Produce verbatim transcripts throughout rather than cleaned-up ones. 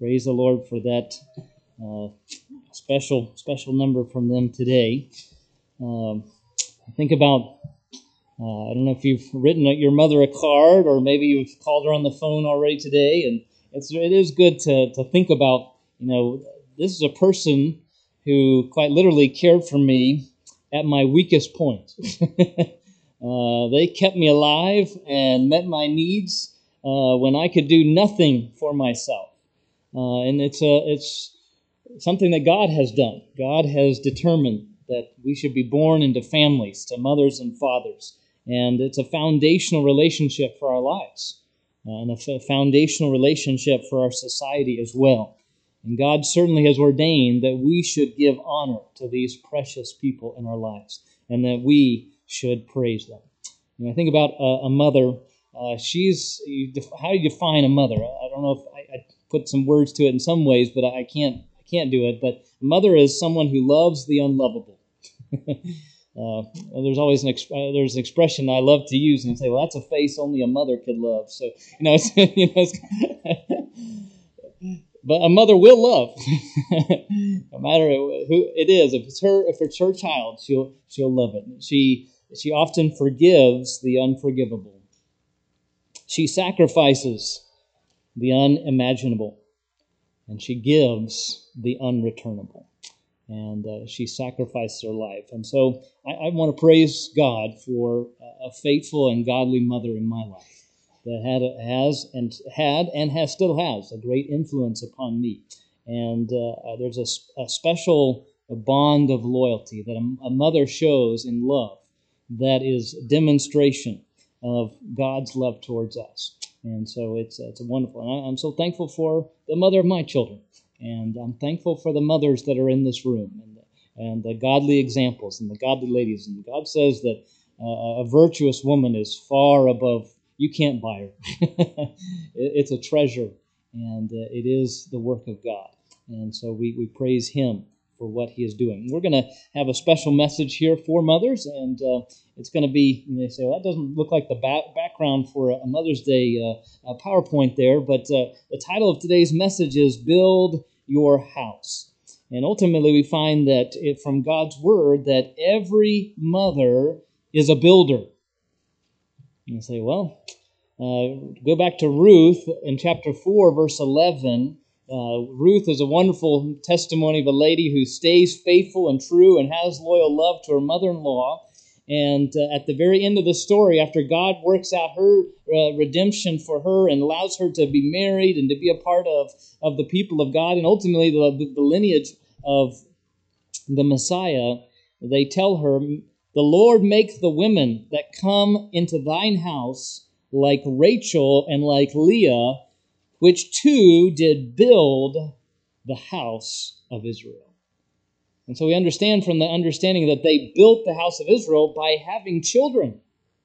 praise the Lord for that uh, special special number from them today. Um, think about, uh, I don't know if you've written your mother a card, or maybe you've called her on the phone already today, and it's it is good to, to think about, you know, this is a person who quite literally cared for me at my weakest point. uh, they kept me alive and met my needs uh, when I could do nothing for myself. Uh, and it's a, it's something that God has done. God has determined that we should be born into families, to mothers and fathers. And it's a foundational relationship for our lives, uh, and a f- foundational relationship for our society as well. And God certainly has ordained that we should give honor to these precious people in our lives, and that we should praise them. And I think about a, a mother. Uh, she's you def- how do you define a mother? I don't know if I, I put some words to it in some ways, but I can't I can't do it. But a mother is someone who loves the unlovable. uh, there's always an exp- uh, there's an expression I love to use, and say, "Well, that's a face only a mother could love." So you know, it's, you know. It's, but a mother will love, no matter who it is. If it's her, if it's her child, she'll she'll love it. She she often forgives the unforgivable. She sacrifices the unimaginable, and she gives the unreturnable. And uh, she sacrificed her life. And so I, I want to praise God for a faithful and godly mother in my life that had has and had and has still has a great influence upon me. And uh, there's a, a special bond of loyalty that a, a mother shows in love that is demonstration of God's love towards us. And so it's it's wonderful. And I'm so thankful for the mother of my children. And I'm thankful for the mothers that are in this room, and the, and the godly examples and the godly ladies. And God says that uh, a virtuous woman is far above, you can't buy her. it, it's a treasure, and uh, it is the work of God. And so we, we praise Him for what He is doing. We're going to have a special message here for mothers, and uh, it's going to be, and they say, well, that doesn't look like the ba- background for a Mother's Day uh, uh, PowerPoint there, but uh, the title of today's message is Build Your House. And ultimately we find that it, from God's Word, that every mother is a builder. And you say, well, uh, go back to Ruth in chapter four, verse eleven. Uh, Ruth is a wonderful testimony of a lady who stays faithful and true and has loyal love to her mother-in-law. And uh, at the very end of the story, after God works out her uh, redemption for her and allows her to be married and to be a part of, of the people of God, and ultimately the, the, the lineage of the Messiah, they tell her, "The Lord make the women that come into thine house like Rachel and like Leah, which two did build the house of Israel." And so we understand from the understanding that they built the house of Israel by having children.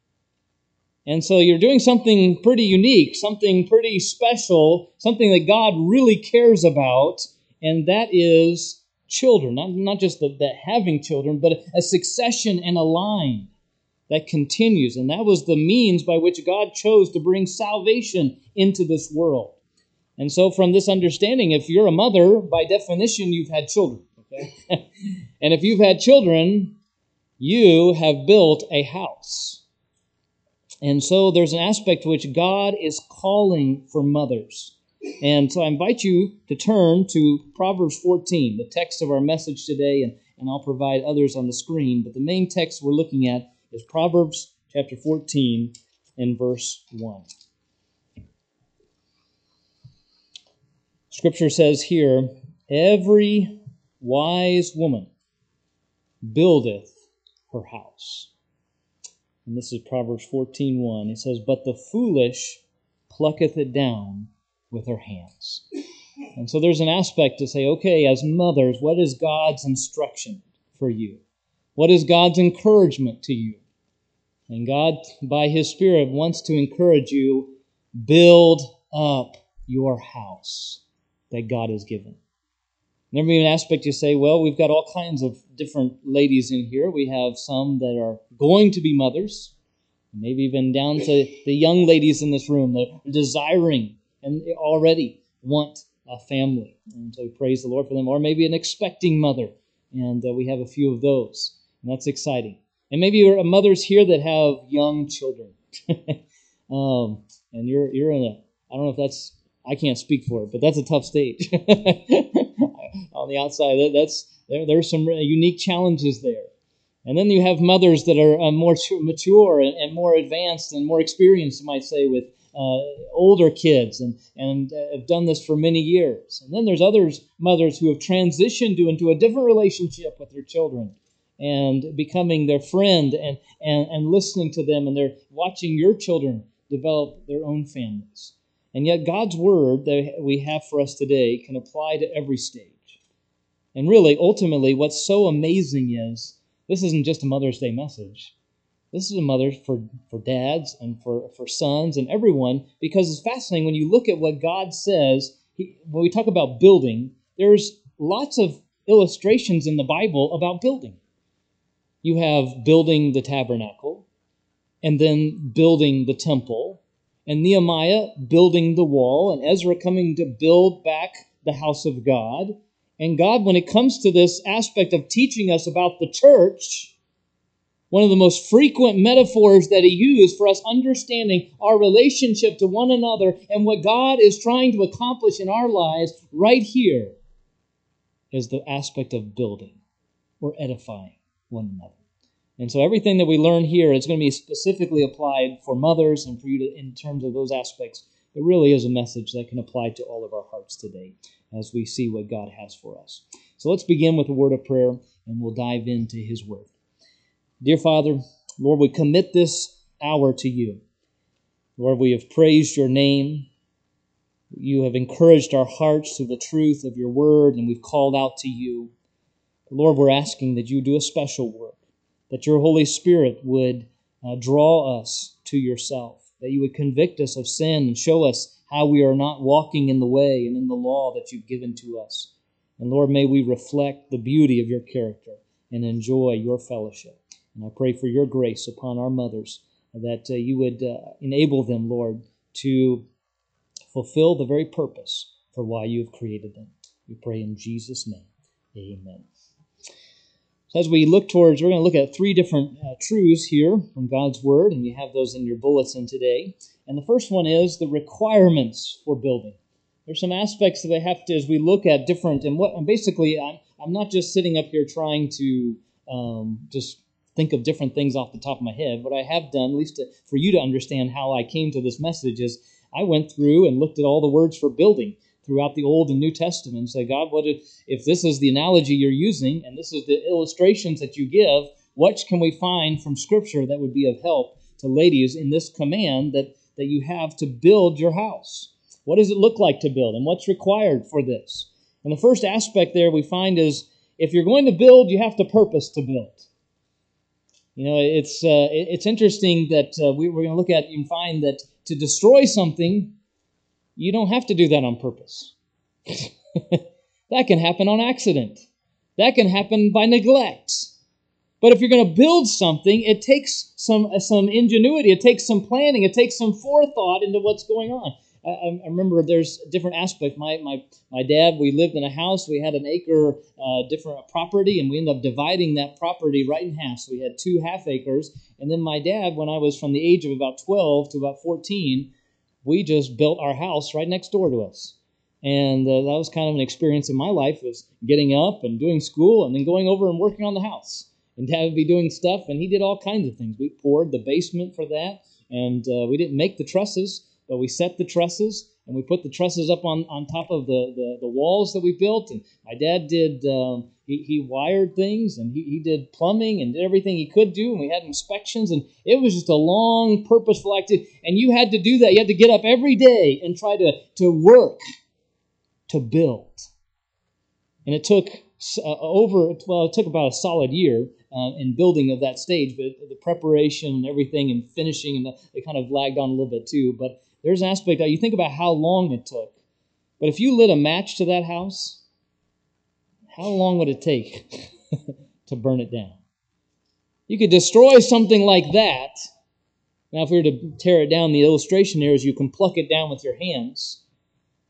And so you're doing something pretty unique, something pretty special, something that God really cares about, and that is children. Not, not just the, the having children, but a succession and a line that continues. And that was the means by which God chose to bring salvation into this world. And so from this understanding, if you're a mother, by definition, you've had children. Okay? And if you've had children, you have built a house. And so there's an aspect to which God is calling for mothers. And so I invite you to turn to Proverbs fourteen, the text of our message today, and, and I'll provide others on the screen. But the main text we're looking at is Proverbs chapter fourteen and verse one. Scripture says here, "Every wise woman buildeth her house." And this is Proverbs fourteen one. It says, "But the foolish plucketh it down with her hands." And so there's an aspect to say, okay, as mothers, what is God's instruction for you? What is God's encouragement to you? And God, by His Spirit, wants to encourage you, build up your house that God has given. There may be an aspect you say, well, we've got all kinds of different ladies in here. We have some that are going to be mothers, maybe even down to the young ladies in this room that are desiring and already want uh, family. And so we praise the Lord for them. Or maybe an expecting mother, and uh, we have a few of those, and that's exciting. And maybe you're mothers here that have young children, um, and you're you're in a, I don't know if that's, I can't speak for it, but that's a tough stage. On the outside, that, that's there. There's some unique challenges there. And then you have mothers that are uh, more mature and, and more advanced and more experienced, you might say, with uh, older kids and, and uh, have done this for many years. And then there's others, mothers who have transitioned into a different relationship with their children and becoming their friend and, and, and listening to them, and they're watching your children develop their own families. And yet God's Word that we have for us today can apply to every stage. And really, ultimately, what's so amazing is this isn't just a Mother's Day message. This is a mother for, for dads and for, for sons and everyone, because it's fascinating when you look at what God says. He, when we talk about building, there's lots of illustrations in the Bible about building. You have building the tabernacle, and then building the temple, and Nehemiah building the wall, and Ezra coming to build back the house of God. And God, when it comes to this aspect of teaching us about the church, one of the most frequent metaphors that he used for us understanding our relationship to one another and what God is trying to accomplish in our lives right here is the aspect of building or edifying one another. And so everything that we learn here is going to be specifically applied for mothers and for you to, in terms of those aspects. It really is a message that can apply to all of our hearts today as we see what God has for us. So let's begin with a word of prayer, and we'll dive into His Word. Dear Father, Lord, we commit this hour to you. Lord, we have praised your name. You have encouraged our hearts through the truth of your Word, and we've called out to you. Lord, we're asking that you do a special work, that your Holy Spirit would uh, draw us to yourself, that you would convict us of sin and show us how we are not walking in the way and in the law that you've given to us. And Lord, may we reflect the beauty of your character and enjoy your fellowship. And I pray for your grace upon our mothers, that uh, you would uh, enable them, Lord, to fulfill the very purpose for why you have created them. We pray in Jesus' name. Amen. So as we look towards, we're going to look at three different uh, truths here from God's Word, and you have those in your bulletin today. And the first one is the requirements for building. There's some aspects that I have to, as we look at different, and what, and basically, I'm, I'm not just sitting up here trying to um, just think of different things off the top of my head. What I have done, at least to, for you to understand how I came to this message, is I went through and looked at all the words for building throughout the Old and New Testament and say, God, what if, if this is the analogy you're using and this is the illustrations that you give, what can we find from Scripture that would be of help to ladies in this command that, that you have to build your house? What does it look like to build, and what's required for this? And the first aspect there we find is, if you're going to build, you have to purpose to build. You know, it's uh, it's interesting that uh, we, we're going to look at and find that to destroy something, you don't have to do that on purpose. That can happen on accident. That can happen by neglect. But if you're going to build something, it takes some some ingenuity. It takes some planning. It takes some forethought into what's going on. I, I remember there's different aspects. My my my dad, we lived in a house. We had an acre uh, different property, and we ended up dividing that property right in half. So we had two half acres. And then my dad, when I was from the age of about twelve to about fourteen, we just built our house right next door to us. And uh, that was kind of an experience in my life, was getting up and doing school and then going over and working on the house. And Dad would be doing stuff, and he did all kinds of things. We poured the basement for that, and uh, we didn't make the trusses, but we set the trusses, and we put the trusses up on, on top of the, the, the walls that we built. And my dad did, um, he, he wired things, and he, he did plumbing and did everything he could do, and we had inspections, and it was just a long, purposeful activity. And you had to do that. You had to get up every day and try to, to work to build. And it took uh, over, well, it took about a solid year uh, in building of that stage, but the preparation and everything and finishing, and the, it kind of lagged on a little bit too. But there's an aspect that you think about how long it took. But if you lit a match to that house, how long would it take to burn it down? You could destroy something like that. Now, if we were to tear it down, the illustration here is you can pluck it down with your hands.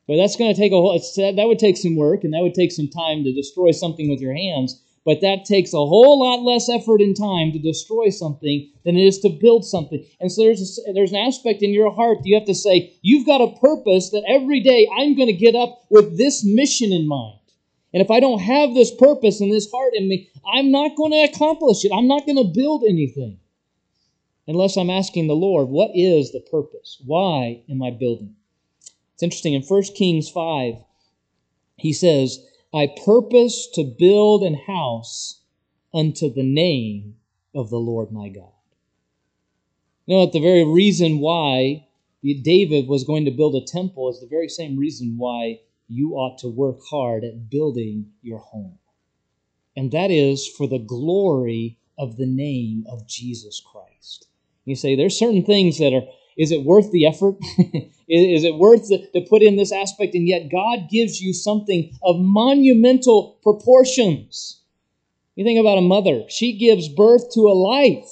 But that's going to take a whole, it's, that would take some work, and that would take some time to destroy something with your hands. But that takes a whole lot less effort and time to destroy something than it is to build something. And so there's a, there's an aspect in your heart that you have to say, you've got a purpose that every day I'm going to get up with this mission in mind. And if I don't have this purpose and this heart in me, I'm not going to accomplish it. I'm not going to build anything unless I'm asking the Lord, what is the purpose? Why am I building? It's interesting, in First Kings five, he says, I purpose to build an house unto the name of the Lord my God. You know, the very reason why David was going to build a temple is the very same reason why you ought to work hard at building your home. And that is for the glory of the name of Jesus Christ. You say, there's certain things that are, is it worth the effort? Is it worth the, to put in this aspect? And yet God gives you something of monumental proportions. You think about a mother. She gives birth to a life.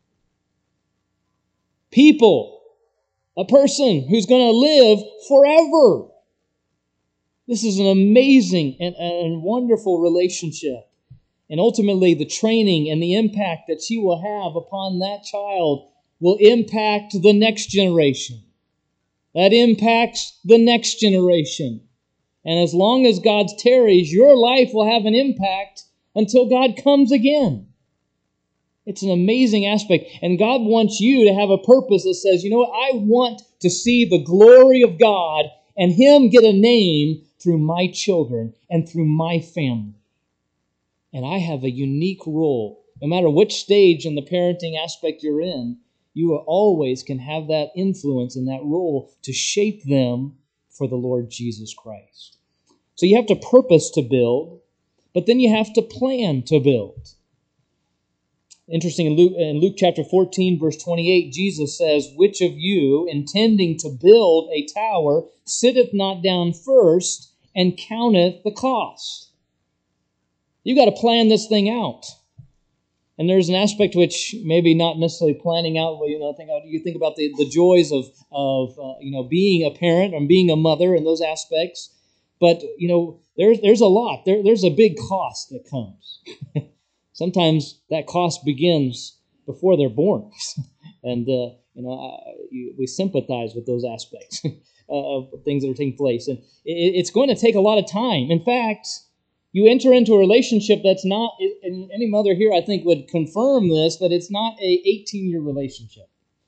People. A person who's going to live forever. This is an amazing and, and wonderful relationship. And ultimately, the training and the impact that she will have upon that child will impact the next generation. That impacts the next generation. And as long as God tarries, your life will have an impact until God comes again. It's an amazing aspect. And God wants you to have a purpose that says, you know what, I want to see the glory of God and Him get a name through my children and through my family. And I have a unique role. No matter which stage in the parenting aspect you're in, you always can have that influence and that role to shape them for the Lord Jesus Christ. So you have to purpose to build, but then you have to plan to build. Interesting, in Luke, in Luke chapter fourteen, verse twenty-eight, Jesus says, which of you, intending to build a tower, sitteth not down first and counteth the cost? You've got to plan this thing out. And there's an aspect which maybe not necessarily planning out, you know, think, you think about the, the joys of, of uh, you know, being a parent and being a mother and those aspects. But, you know, there's, there's a lot. There, there's a big cost that comes. Sometimes that cost begins before they're born. and, uh, you know, I, you, we sympathize with those aspects of things that are taking place. And it, it's going to take a lot of time. In fact, you enter into a relationship that's not, and any mother here I think would confirm this, that it's not a eighteen-year relationship.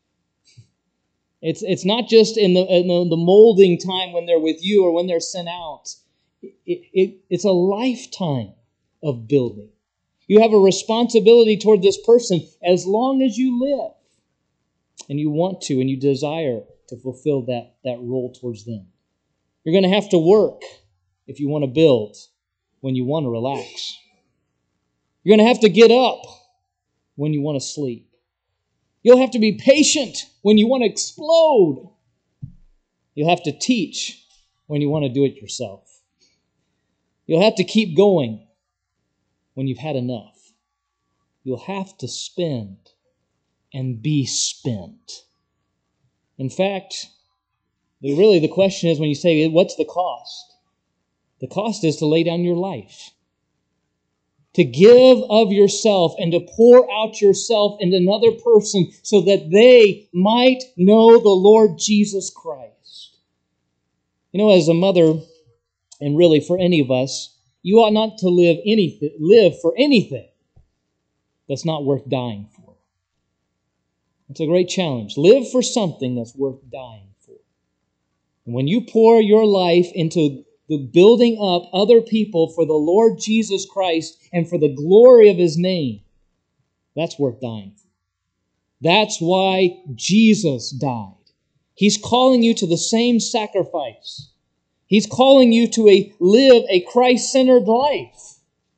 It's it's not just in the, in the, the molding time when they're with you or when they're sent out. It, it, it's a lifetime of building. You have a responsibility toward this person as long as you live. And you want to and you desire to fulfill that, that role towards them. You're going to have to work if you want to build when you want to relax. You're going to have to get up when you want to sleep. You'll have to be patient when you want to explode. You'll have to teach when you want to do it yourself. You'll have to keep going when you've had enough. You'll have to spend and be spent. In fact, the, really the question is when you say, what's the cost? The cost is to lay down your life. To give of yourself and to pour out yourself into another person so that they might know the Lord Jesus Christ. You know, as a mother, and really for any of us, you ought not to live anything, live for anything that's not worth dying for. It's a great challenge. Live for something that's worth dying for. And when you pour your life into the building up other people for the Lord Jesus Christ and for the glory of His name, that's worth dying for. That's why Jesus died. He's calling you to the same sacrifice. He's calling you to a live a Christ-centered life.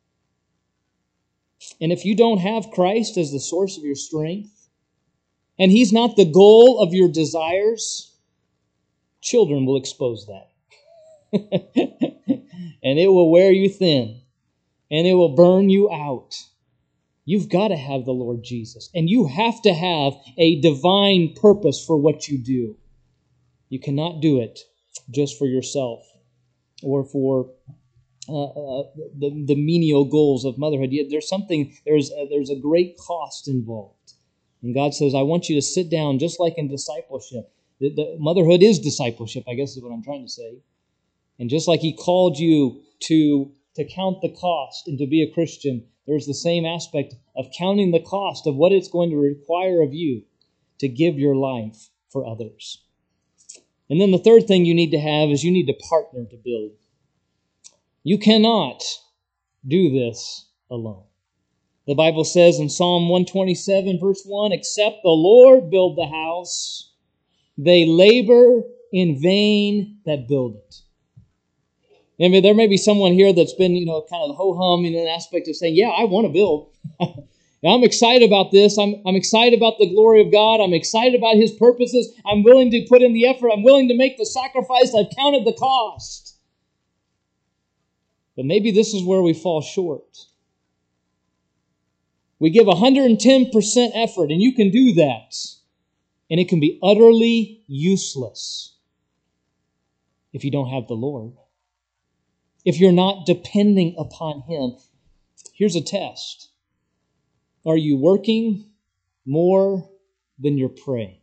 And if you don't have Christ as the source of your strength, and He's not the goal of your desires, children will expose that. And it will wear you thin. And it will burn you out. You've got to have the Lord Jesus. And you have to have a divine purpose for what you do. You cannot do it just for yourself. or for uh, uh, the, the menial goals of motherhood. There's something, there's a, there's a great cost involved. And God says, I want you to sit down just like in discipleship. The, the, motherhood is discipleship, I guess is what I'm trying to say. And just like He called you to, to count the cost and to be a Christian, there's the same aspect of counting the cost of what it's going to require of you to give your life for others. And then the third thing you need to have is you need to partner to build. You cannot do this alone. The Bible says in Psalm one twenty-seven, verse one, except the Lord build the house, they labor in vain that build it. I mean, there may be someone here that's been, you know, kind of ho-hum in an aspect of saying, yeah, I want to build. I'm excited about this. I'm, I'm excited about the glory of God. I'm excited about His purposes. I'm willing to put in the effort. I'm willing to make the sacrifice. I've counted the cost. But maybe this is where we fall short. We give one hundred ten percent effort, and you can do that. And it can be utterly useless if you don't have the Lord. If you're not depending upon Him. Here's a test. Are you working more than you're praying?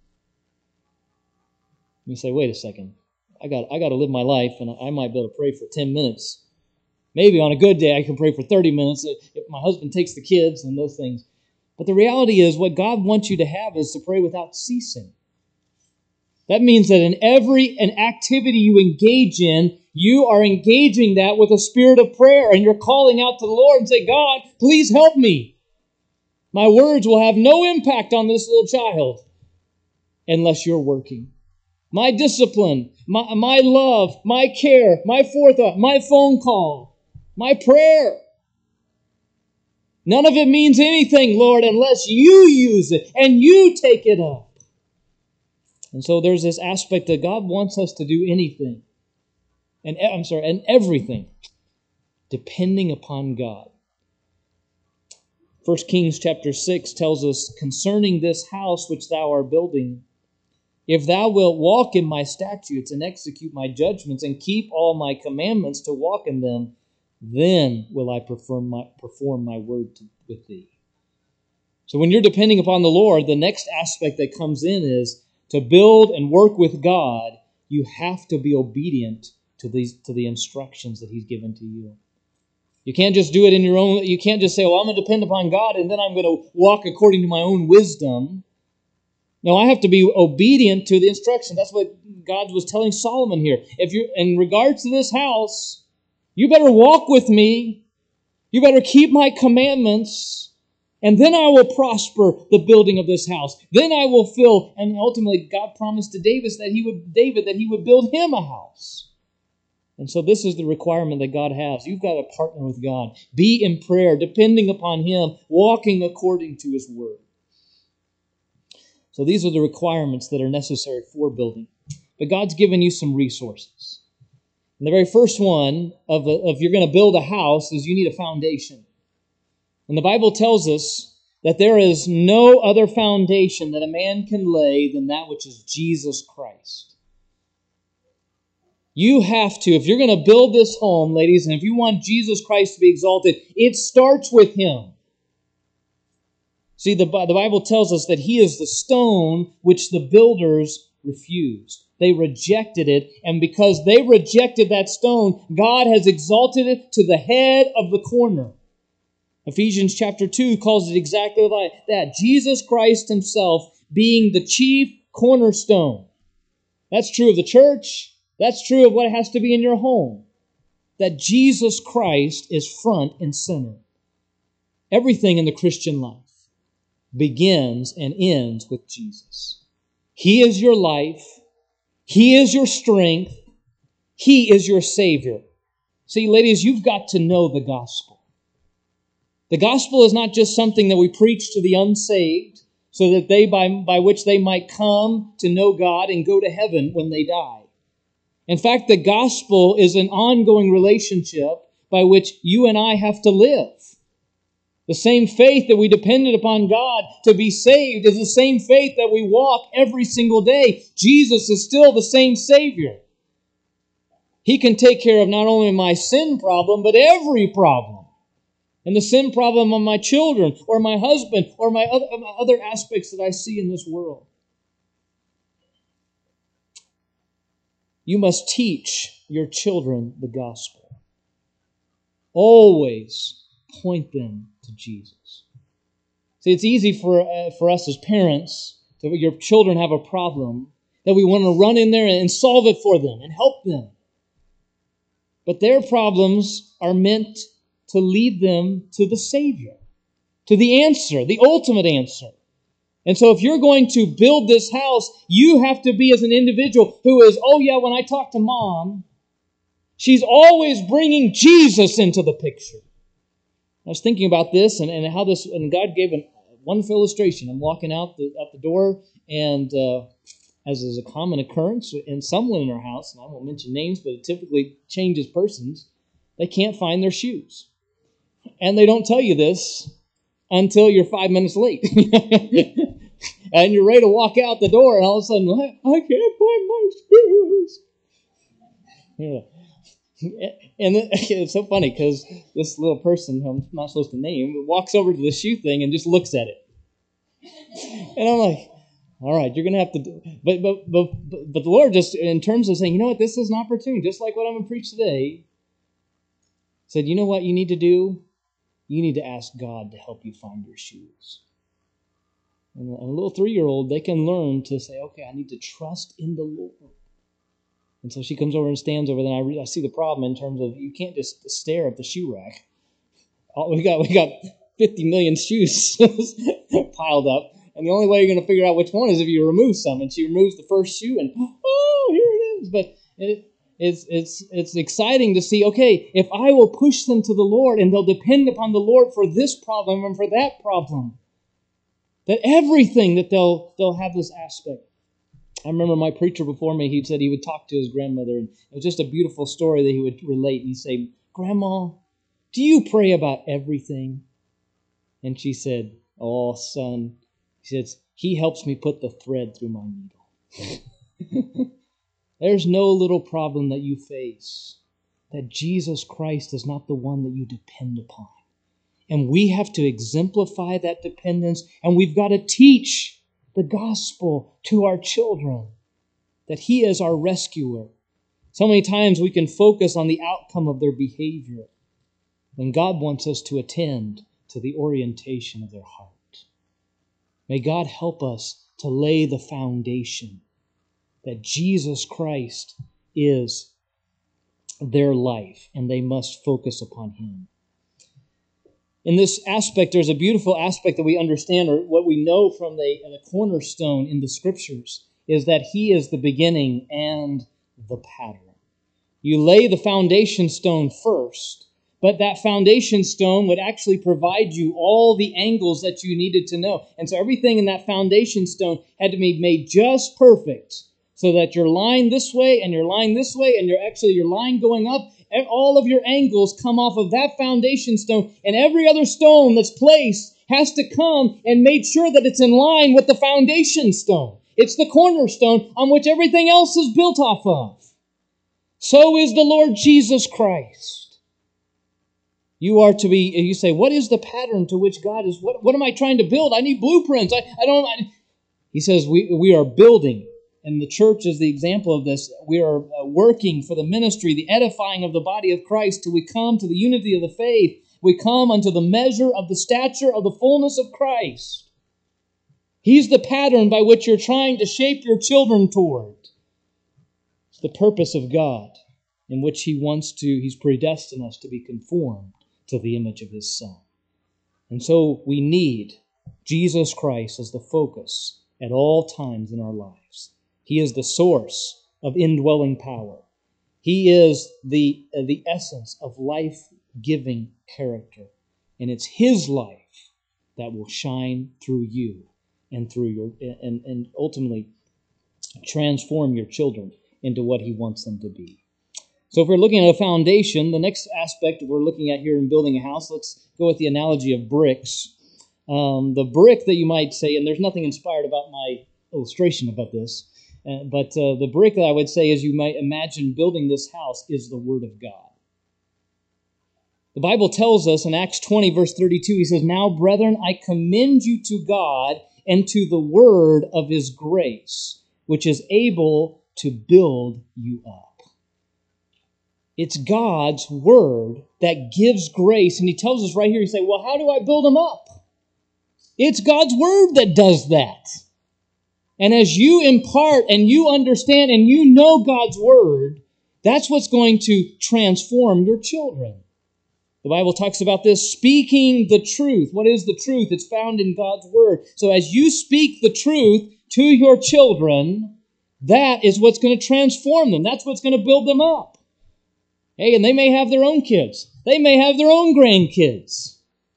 You say, wait a second. I got, I got to live my life, and I might be able to pray for ten minutes. Maybe on a good day I can pray for thirty minutes if my husband takes the kids and those things. But the reality is what God wants you to have is to pray without ceasing. That means that in every an activity you engage in, you are engaging that with a spirit of prayer, and you're calling out to the Lord and say, God, please help me. My words will have no impact on this little child unless you're working. My discipline, my, my love, my care, my forethought, my phone call, my prayer. None of it means anything, Lord, unless you use it and you take it up. And so there's this aspect that God wants us to do anything, and I'm sorry, and everything, depending upon God. First Kings chapter six tells us, concerning this house which thou art building, if thou wilt walk in my statutes and execute my judgments and keep all my commandments to walk in them, then will I perform my, perform my word to, with thee. So when you're depending upon the Lord, the next aspect that comes in is to build and work with God, you have to be obedient to these to the instructions that He's given to you. You can't just do it in your own, you can't just say, well, I'm going to depend upon God and then I'm going to walk according to my own wisdom. No, I have to be obedient to the instruction. That's what God was telling Solomon here. If you're in regards to this house, you better walk with me. You better keep my commandments, and then I will prosper the building of this house. Then I will fill, and ultimately God promised to David that he would David that he would build him a house. And so this is the requirement that God has. You've got to partner with God. Be in prayer, depending upon Him, walking according to His Word. So these are the requirements that are necessary for building. But God's given you some resources. And the very first one of, of you're going to build a house is you need a foundation. And the Bible tells us that there is no other foundation that a man can lay than that which is Jesus Christ. You have to, if you're going to build this home, ladies, and if you want Jesus Christ to be exalted, it starts with Him. See, the, the Bible tells us that He is the stone which the builders refused. They rejected it, and because they rejected that stone, God has exalted it to the head of the corner. Ephesians chapter two calls it exactly like that. Jesus Christ Himself being the chief cornerstone. That's true of the church. That's true of what has to be in your home. That Jesus Christ is front and center. Everything in the Christian life begins and ends with Jesus. He is your life. He is your strength. He is your Savior. See, ladies, you've got to know the gospel. The gospel is not just something that we preach to the unsaved so that they, by, by which they might come to know God and go to heaven when they die. In fact, the gospel is an ongoing relationship by which you and I have to live. The same faith that we depended upon God to be saved is the same faith that we walk every single day. Jesus is still the same Savior. He can take care of not only my sin problem, but every problem. And the sin problem of my children, or my husband, or my other, my other aspects that I see in this world. You must teach your children the gospel. Always point them to Jesus. See, it's easy for, uh, for us as parents, that your children have a problem, that we want to run in there and solve it for them and help them. But their problems are meant to lead them to the Savior, to the answer, the ultimate answer. And so if you're going to build this house, you have to be as an individual who is, oh yeah, when I talk to Mom, she's always bringing Jesus into the picture. I was thinking about this and, and how this, and God gave a wonderful illustration. I'm walking out the, out the door, and uh, as is a common occurrence in someone in our house, and I won't mention names, but it typically changes persons, they can't find their shoes. And they don't tell you this until you're five minutes late. And you're ready to walk out the door, and all of a sudden, I, I can't find my shoes. Yeah. And it's so funny because this little person, who I'm not supposed to name, walks over to the shoe thing and just looks at it. And I'm like, all right, you're going to have to do, but, but, but, but the Lord just, in terms of saying, you know what, this is an opportunity, just like what I'm going to preach today, said, you know what you need to do? You need to ask God to help you find your shoes. And a little three-year-old, they can learn to say, okay, I need to trust in the Lord. And so she comes over and stands over there, and I, re- I see the problem in terms of you can't just stare at the shoe rack. Oh, we got we got fifty million shoes piled up, and the only way you're going to figure out which one is if you remove some. And she removes the first shoe, and oh, here it is. But it, it's it's it's exciting to see. Okay, if I will push them to the Lord, and they'll depend upon the Lord for this problem and for that problem, that everything that they'll they'll have this aspect. I remember my preacher before me, he said he would talk to his grandmother, and it was just a beautiful story that he would relate. And he'd say, Grandma, do you pray about everything? And she said, oh, son, he says, he helps me put the thread through my needle. There's no little problem that you face that Jesus Christ is not the one that you depend upon. And we have to exemplify that dependence, and we've got to teach the gospel to our children, that He is our rescuer. So many times we can focus on the outcome of their behavior when God wants us to attend to the orientation of their heart. May God help us to lay the foundation that Jesus Christ is their life, and they must focus upon Him. In this aspect, there's a beautiful aspect that we understand, or what we know from the, the cornerstone in the Scriptures, is that He is the beginning and the pattern. You lay the foundation stone first, but that foundation stone would actually provide you all the angles that you needed to know. And so everything in that foundation stone had to be made just perfect, so that your line this way and your line this way, and your actually your line going up, and all of your angles come off of that foundation stone, and every other stone that's placed has to come and make sure that it's in line with the foundation stone. It's the cornerstone on which everything else is built off of. So is the Lord Jesus Christ. You are to be, you say, what is the pattern to which God is, what, what am I trying to build? I need blueprints. I, I don't, I, he says we, we are building. And the church is the example of this. We are working for the ministry, the edifying of the body of Christ, till we come to the unity of the faith. We come unto the measure of the stature of the fullness of Christ. He's the pattern by which you're trying to shape your children toward. It's the purpose of God in which He wants to, He's predestined us to be conformed to the image of His Son. And so we need Jesus Christ as the focus at all times in our lives. He is the source of indwelling power. He is the, uh, the essence of life-giving character. And it's His life that will shine through you and through your and, and ultimately transform your children into what He wants them to be. So if we're looking at a foundation, the next aspect we're looking at here in building a house, let's go with the analogy of bricks. Um, the brick that you might say, and there's nothing inspired about my illustration about this, Uh, but uh, the brick, I would say, as you might imagine building this house, is the Word of God. The Bible tells us in Acts twenty, verse thirty-two, he says, "Now, brethren, I commend you to God and to the word of his grace, which is able to build you up." It's God's word that gives grace. And he tells us right here, you say, well, how do I build them up? It's God's word that does that. And as you impart and you understand and you know God's word, that's what's going to transform your children. The Bible talks about this, speaking the truth. What is the truth? It's found in God's word. So as you speak the truth to your children, that is what's going to transform them. That's what's going to build them up. Hey, and they may have their own kids. They may have their own grandkids.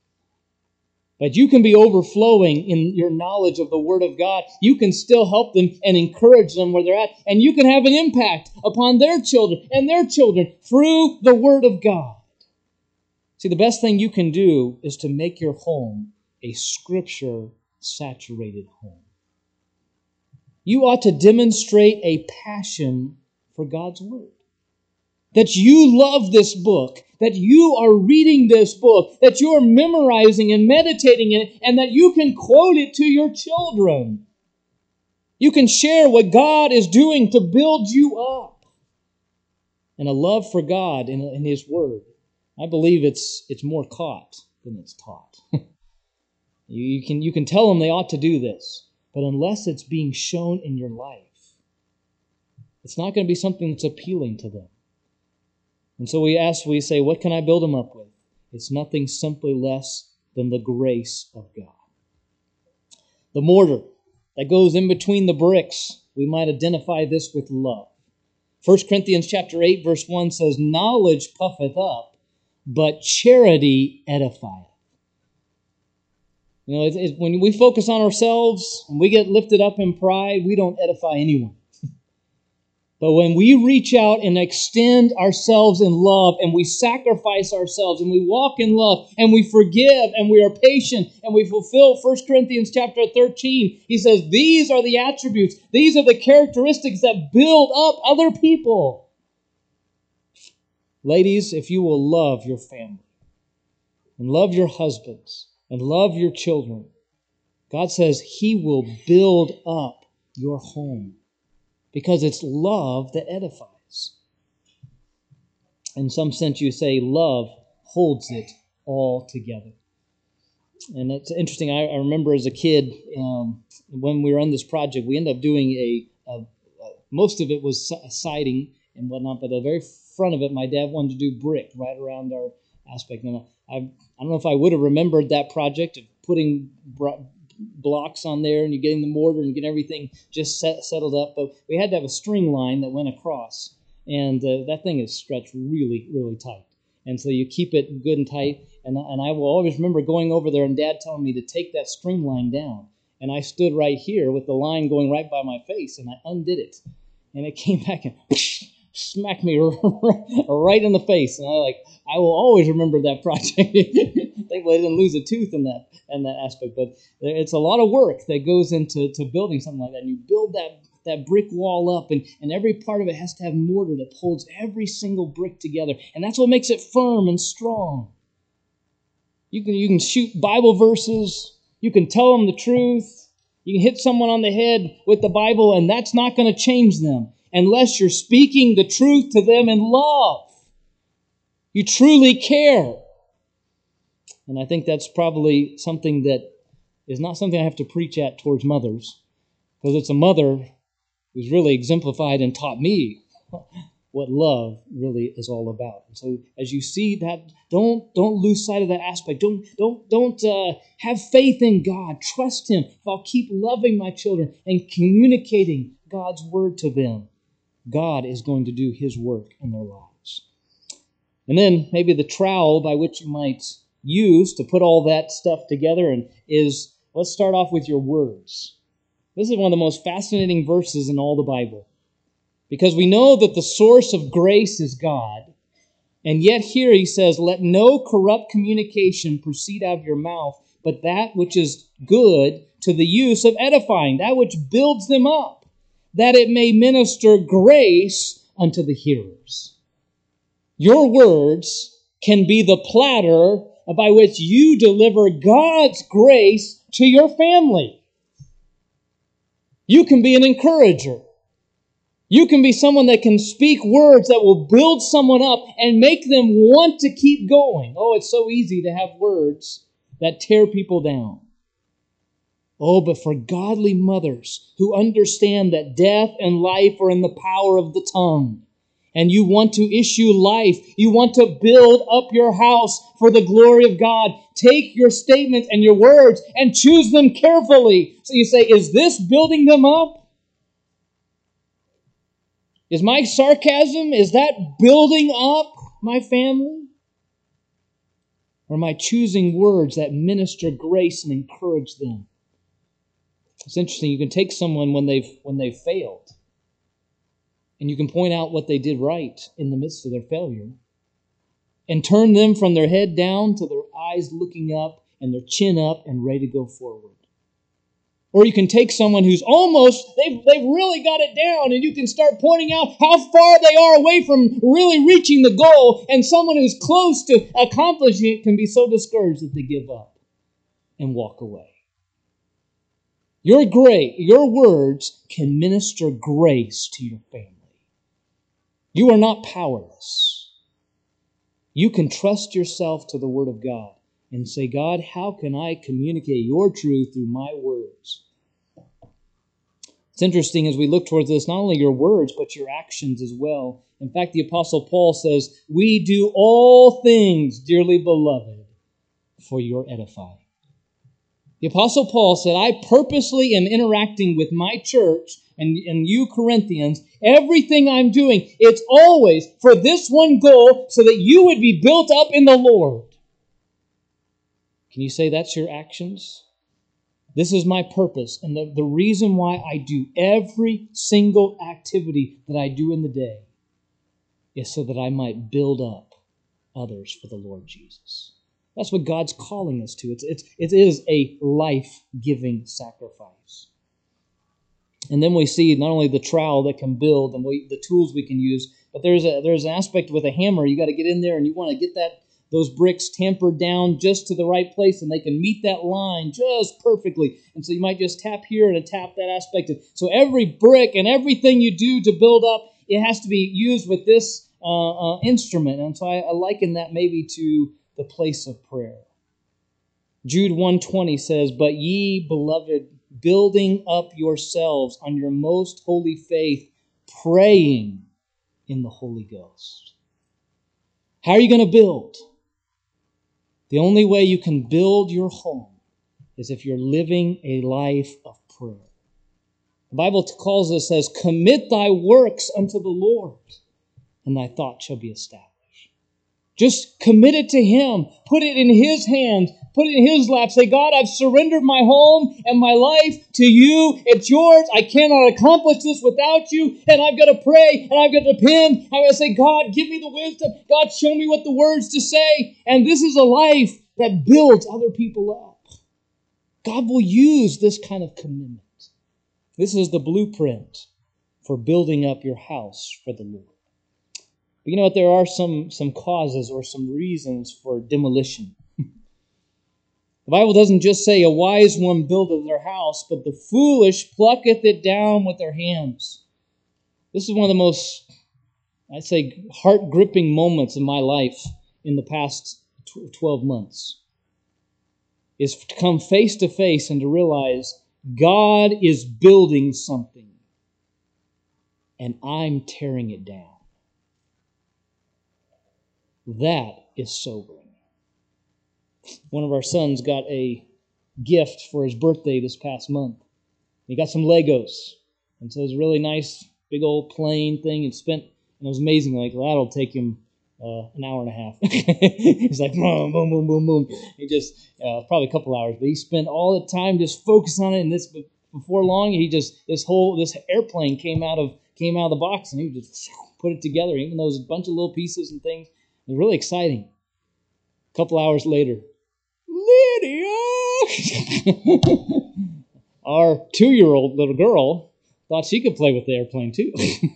But you can be overflowing in your knowledge of the Word of God. You can still help them and encourage them where they're at. And you can have an impact upon their children and their children through the Word of God. See, the best thing you can do is to make your home a Scripture-saturated home. You ought to demonstrate a passion for God's Word. That you love this book, that you are reading this book, that you are memorizing and meditating in it, and that you can quote it to your children. You can share what God is doing to build you up. And a love for God in, in His Word. I believe it's it's more caught than it's taught. you, you can you can tell them they ought to do this, but unless it's being shown in your life, it's not going to be something that's appealing to them. And so we ask, we say, what can I build them up with? It's nothing simply less than the grace of God. The mortar that goes in between the bricks, we might identify this with love. First Corinthians chapter eight, verse one says, "Knowledge puffeth up, but charity edifieth." You know, it, it, when we focus on ourselves and we get lifted up in pride, we don't edify anyone. But when we reach out and extend ourselves in love and we sacrifice ourselves and we walk in love and we forgive and we are patient and we fulfill First Corinthians chapter thirteen, he says these are the attributes, these are the characteristics that build up other people. Ladies, if you will love your family and love your husbands and love your children, God says He will build up your home because it's love that edifies. In some sense, you say love holds it all together. And it's interesting. I, I remember as a kid, um, when we were on this project, we ended up doing a, a, a most of it was siding and whatnot, but the very front of it, my dad wanted to do brick right around our aspect. And I, I don't know if I would have remembered that project of putting bro- blocks on there and you getting the mortar and getting everything just set, settled up, but we had to have a string line that went across, and uh, that thing is stretched really, really tight. And so you keep it good and tight, and, and I will always remember going over there and Dad telling me to take that string line down. And I stood right here with the line going right by my face, and I undid it. And it came back and whoosh, smacked me right in the face. And I like, I will always remember that project. Thankfully, I didn't lose a tooth in that in that aspect. But it's a lot of work that goes into to building something like that. And you build that, that brick wall up, and, and every part of it has to have mortar that holds every single brick together. And that's what makes it firm and strong. You can, you can shoot Bible verses. You can tell them the truth. You can hit someone on the head with the Bible, and that's not going to change them unless you're speaking the truth to them in love. You truly care. And I think that's probably something that is not something I have to preach at towards mothers, because it's a mother who's really exemplified and taught me what love really is all about. And so as you see that, don't don't lose sight of that aspect. Don't don't don't uh, have faith in God. Trust Him. If I'll keep loving my children and communicating God's word to them, God is going to do His work in their lives. And then maybe the trowel by which you might use to put all that stuff together and is, let's start off with your words. This is one of the most fascinating verses in all the Bible, because we know that the source of grace is God, and yet here he says, let no corrupt communication proceed out of your mouth, but that which is good to the use of edifying, that which builds them up. that it may minister grace unto the hearers. Your words can be the platter by which you deliver God's grace to your family. You can be an encourager. You can be someone that can speak words that will build someone up and make them want to keep going. Oh, it's so easy to have words that tear people down. Oh, but for godly mothers who understand that death and life are in the power of the tongue, and you want to issue life, you want to build up your house for the glory of God, take your statements and your words and choose them carefully. So you say, is this building them up? Is my sarcasm, is that building up my family? Or am I choosing words that minister grace and encourage them? It's interesting, you can take someone when they've when they've failed, and you can point out what they did right in the midst of their failure, and turn them from their head down to their eyes looking up and their chin up and ready to go forward. Or you can take someone who's almost, they've, they've really got it down, and you can start pointing out how far they are away from really reaching the goal, and someone who's close to accomplishing it can be so discouraged that they give up and walk away. Your great, your words can minister grace to your family. You are not powerless. You can trust yourself to the Word of God and say, God, how can I communicate your truth through my words? It's interesting as we look towards this, not only your words, but your actions as well. In fact, the Apostle Paul says, we do all things, dearly beloved, for your edifying. The Apostle Paul said, I purposely am interacting with my church and, and you Corinthians. Everything I'm doing, it's always for this one goal so that you would be built up in the Lord. Can you say that's your actions? This is my purpose, and the, the reason why I do every single activity that I do in the day is so that I might build up others for the Lord Jesus. That's what God's calling us to. It's, it's, it is a life-giving sacrifice. And then we see not only the trowel that can build and we, the tools we can use, but there's a there's an aspect with a hammer. You got to get in there and you want to get that those bricks tampered down just to the right place, and they can meet that line just perfectly. And so you might just tap here and tap that aspect. So every brick and everything you do to build up, it has to be used with this uh, uh, instrument. And so I, I liken that maybe to the place of prayer. Jude one twenty says, but ye, beloved, building up yourselves on your most holy faith, praying in the Holy Ghost. How are you going to build? The only way you can build your home is if you're living a life of prayer. The Bible calls us, says, commit thy works unto the Lord, and thy thought shall be established. Just commit it to Him. Put it in His hands. Put it in His lap. Say, God, I've surrendered my home and my life to you. It's yours. I cannot accomplish this without you. And I've got to pray and I've got to depend. I've got to say, God, give me the wisdom. God, show me what the words to say. And this is a life that builds other people up. God will use this kind of commitment. This is the blueprint for building up your house for the Lord. But you know what? There are some, some causes or some reasons for demolition. The Bible doesn't just say a wise one buildeth their house, but the foolish plucketh it down with their hands. This is one of the most, I'd say, heart-gripping moments in my life in the past twelve months. Is to come face to face and to realize God is building something and I'm tearing it down. That is sobering. One of our sons got a gift for his birthday this past month. He got some Legos. And so it was a really nice, big old plane thing. And spent, and it was amazing. Like, that'll take him uh, an hour and a half. He's like, boom, boom, boom, boom, boom. He just, uh, probably a couple hours. But he spent all the time just focused on it. And this, before long, he just, this whole, this airplane came out of, came out of the box. And he just put it together. Even though it was a bunch of little pieces and things. It was really exciting. A couple hours later, Lydia! Our two-year-old little girl thought she could play with the airplane too.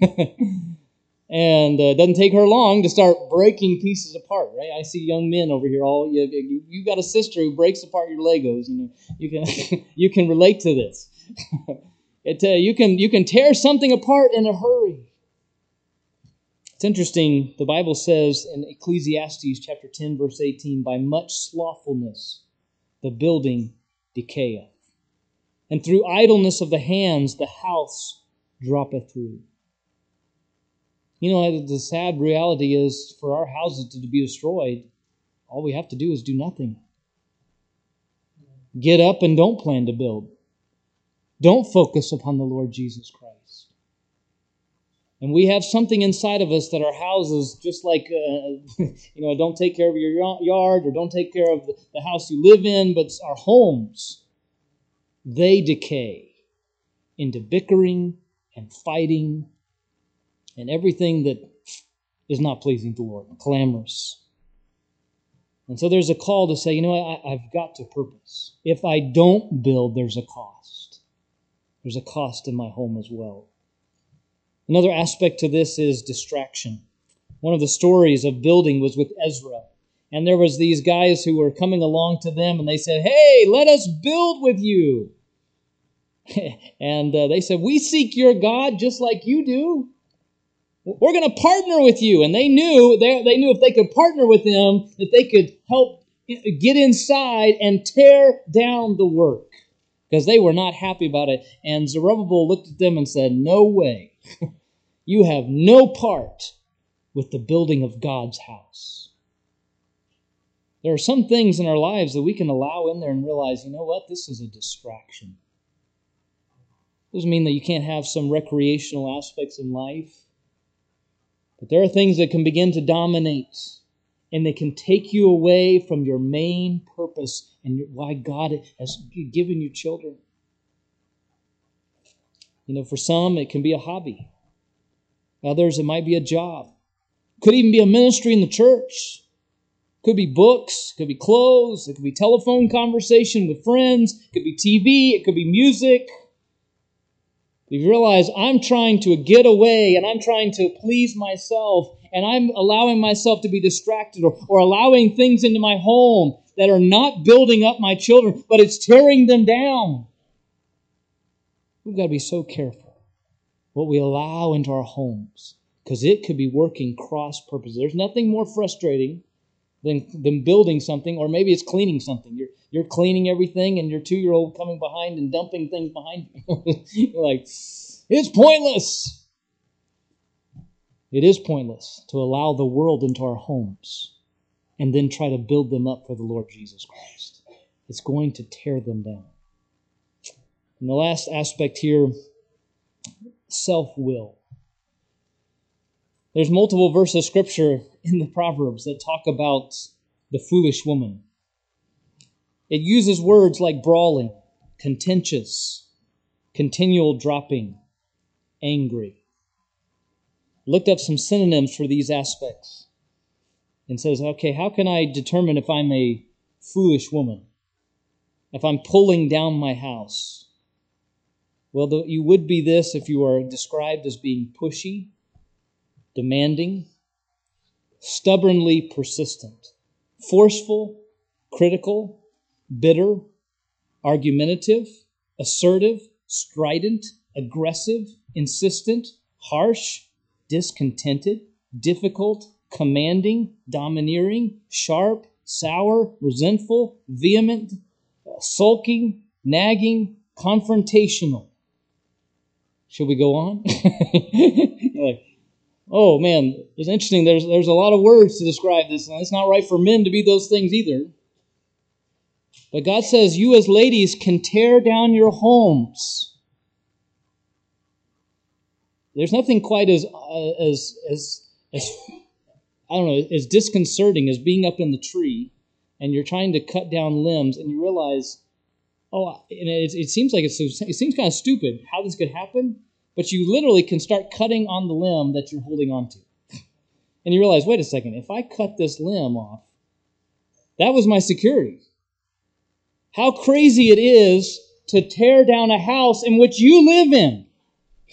And uh, it doesn't take her long to start breaking pieces apart, right? I see young men over here. All you, you, you got a sister who breaks apart your Legos. You know, you can you can relate to this. it uh, you can you can tear something apart in a hurry. It's interesting. The Bible says in Ecclesiastes chapter ten, verse eighteen, "By much slothfulness the building decayeth, and through idleness of the hands the house droppeth through." You know, the sad reality is for our houses to be destroyed, all we have to do is do nothing. Get up and don't plan to build. Don't focus upon the Lord Jesus Christ. And we have something inside of us that our houses, just like, uh, you know, don't take care of your yard or don't take care of the house you live in, but our homes, they decay into bickering and fighting and everything that is not pleasing to the Lord, clamorous. And so there's a call to say, you know what, I, I've got to purpose. If I don't build, there's a cost. There's a cost in my home as well. Another aspect to this is distraction. One of the stories of building was with Ezra. And there was these guys who were coming along to them, and they said, "Hey, let us build with you." and uh, they said, "We seek your God just like you do. We're going to partner with you." And they knew they, they knew if they could partner with them, that they could help get inside and tear down the work, because they were not happy about it. And Zerubbabel looked at them and said, "No way. You have no part with the building of God's house." There are some things in our lives that we can allow in there and realize, you know what, this is a distraction. Doesn't mean that you can't have some recreational aspects in life. But there are things that can begin to dominate, and they can take you away from your main purpose and why God has given you children. You know, for some, it can be a hobby. Others, it might be a job. Could even be a ministry in the church. Could be books, could be clothes, it could be telephone conversation with friends, it could be T V, it could be music. You realize I'm trying to get away and I'm trying to please myself, and I'm allowing myself to be distracted or, or allowing things into my home that are not building up my children, but it's tearing them down. We've got to be so careful what we allow into our homes, because it could be working cross purposes. There's nothing more frustrating than, than building something, or maybe it's cleaning something. You're You're cleaning everything, and your two-year-old coming behind and dumping things behind you. You're like, it's pointless. It is pointless to allow the world into our homes and then try to build them up for the Lord Jesus Christ. It's going to tear them down. And the last aspect here, self-will. There's multiple verses of Scripture in the Proverbs that talk about the foolish woman. It uses words like brawling, contentious, continual dropping, angry. Looked up some synonyms for these aspects and says, okay, how can I determine if I'm a foolish woman? If I'm pulling down my house? Well, the, you would be this if you are described as being pushy, demanding, stubbornly persistent, forceful, critical, bitter, argumentative, assertive, strident, aggressive, insistent, harsh, discontented, difficult, commanding, domineering, sharp, sour, resentful, vehement, sulking, nagging, confrontational. Should we go on? You're like, oh man, it's interesting. There's, there's a lot of words to describe this, and it's not right for men to be those things either. But God says you as ladies can tear down your homes. There's nothing quite as, uh, as, as, as, I don't know, as disconcerting as being up in the tree and you're trying to cut down limbs and you realize, oh, and it, it seems like it's, it seems kind of stupid how this could happen, but you literally can start cutting on the limb that you're holding on to. And you realize, wait a second, if I cut this limb off, that was my security. How crazy it is to tear down a house in which you live in.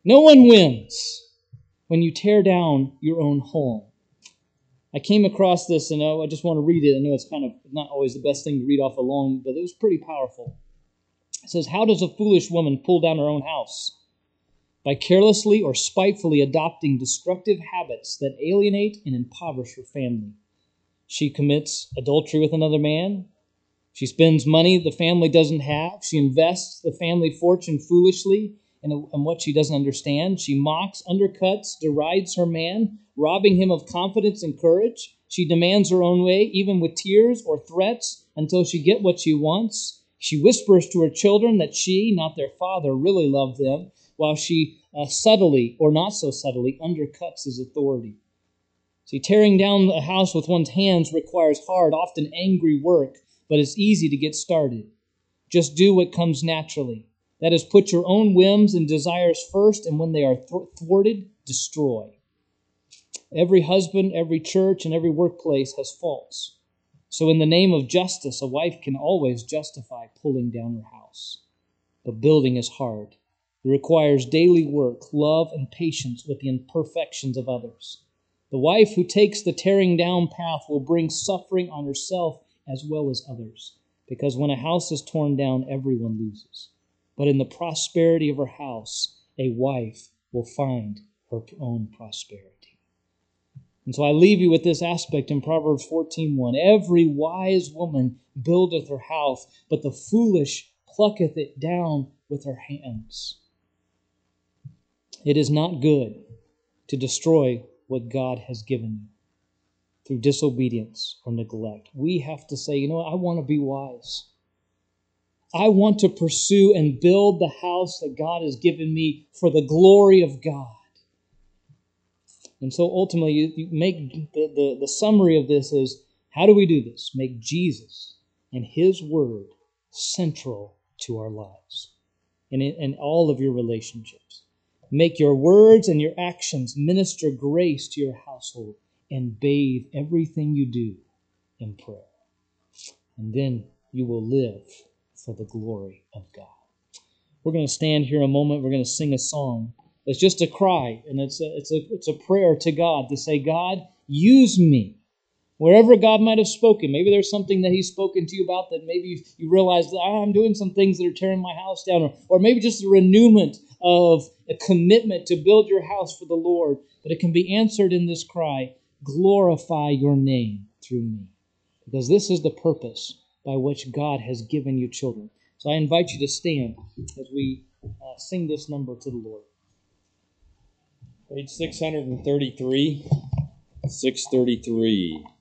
No one wins when you tear down your own home. I came across this, and I just want to read it. I know it's kind of not always the best thing to read off alone, but it was pretty powerful. It says, "How does a foolish woman pull down her own house? By carelessly or spitefully adopting destructive habits that alienate and impoverish her family. She commits adultery with another man. She spends money the family doesn't have. She invests the family fortune foolishly in, a, in what she doesn't understand. She mocks, undercuts, derides her man, robbing him of confidence and courage. She demands her own way, even with tears or threats, until she gets what she wants. She whispers to her children that she, not their father, really love them, while she uh, subtly, or not so subtly, undercuts his authority." See, tearing down a house with one's hands requires hard, often angry work, but it's easy to get started. Just do what comes naturally. That is, put your own whims and desires first, and when they are thwarted, destroy. Every husband, every church, and every workplace has faults. So in the name of justice, a wife can always justify pulling down her house. But building is hard. It requires daily work, love, and patience with the imperfections of others. The wife who takes the tearing down path will bring suffering on herself as well as others, because when a house is torn down, everyone loses. But in the prosperity of her house, a wife will find her own prosperity. And so I leave you with this aspect in Proverbs fourteen one. "Every wise woman buildeth her house, but the foolish plucketh it down with her hands." It is not good to destroy what God has given you through disobedience or neglect. We have to say, you know what, I want to be wise. I want to pursue and build the house that God has given me for the glory of God. And so ultimately, you, you make the, the, the summary of this is, how do we do this? Make Jesus and His Word central to our lives and in, in all of your relationships. Make your words and your actions minister grace to your household, and bathe everything you do in prayer. And then you will live for the glory of God. We're going to stand here a moment. We're going to sing a song. It's just a cry, and it's a, it's a, it's a prayer to God to say, God, use me. Wherever God might have spoken, maybe there's something that He's spoken to you about that maybe you, you realize that I'm doing some things that are tearing my house down, or, or maybe just a renewment of a commitment to build your house for the Lord. But it can be answered in this cry, glorify your name through me. Because this is the purpose by which God has given you children. So I invite you to stand as we uh, sing this number to the Lord. Page six thirty-three. six thirty-three.